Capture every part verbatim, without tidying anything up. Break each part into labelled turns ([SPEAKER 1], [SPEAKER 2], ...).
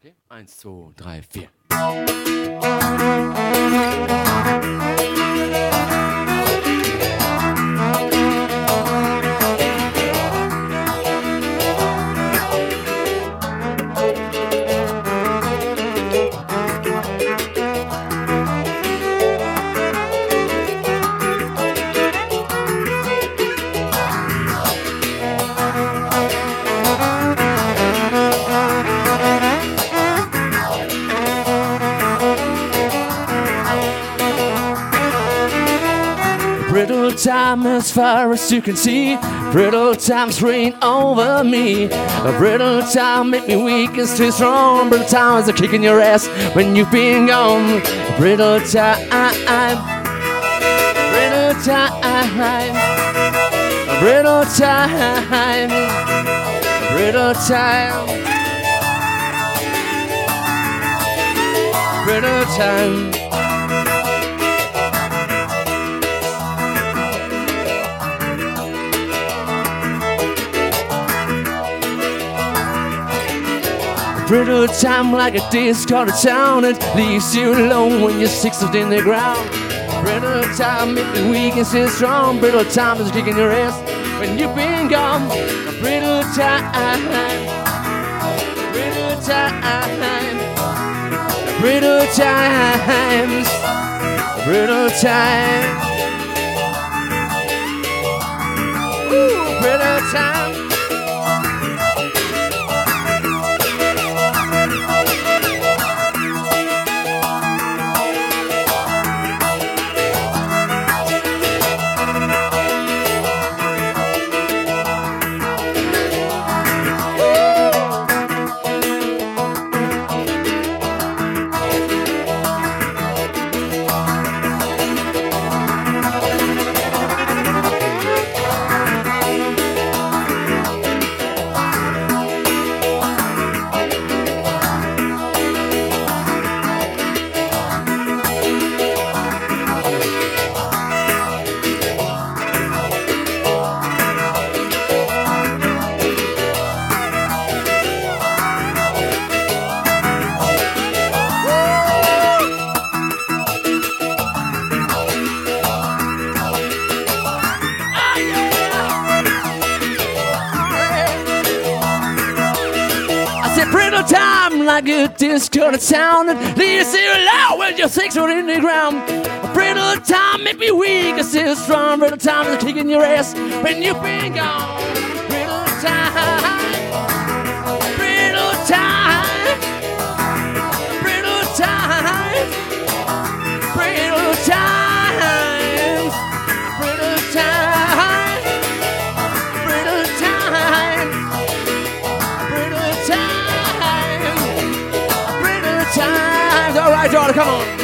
[SPEAKER 1] Okay, eins, zwei, drei, vier. Brittle time as far as you can see. Brittle times reign over me. A brittle time make me weak and still strong. Brittle time is a kick in your ass when you've been gone. Brittle time, brittle time, brittle time, brittle time, brittle time. Brittle time like a discarded town. It leaves you alone when you're six feet in the ground. Brittle time make me weak and still strong. Brittle time is kicking your ass when you've been gone. Brittle time, brittle time, brittle times, brittle time, Woo, brittle time. Brittle time like a discordant sound that leaves you loud when you're six foot in the ground. Brittle time make me weak and still strong. Brittle time is kicking your ass when you've been gone. Brittle time, brittle time, brittle time, brittle time, brittle time, brittle time, brittle time. Times. All right, y'all, come on.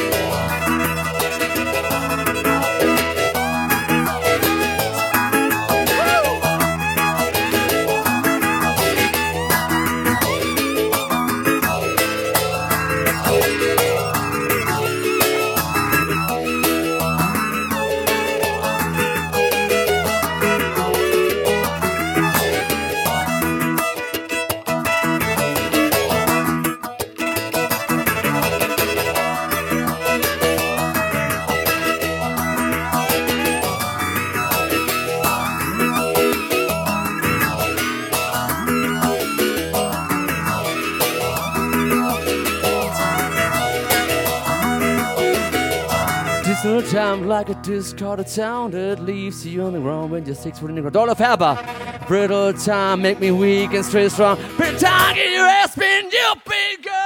[SPEAKER 1] Brittle time like a discarded sound that leaves you on the ground when you're six foot in the ground. Dollar Faber. Brittle time make me weak and straight strong. Brittle time in your ass, spin, you've been good.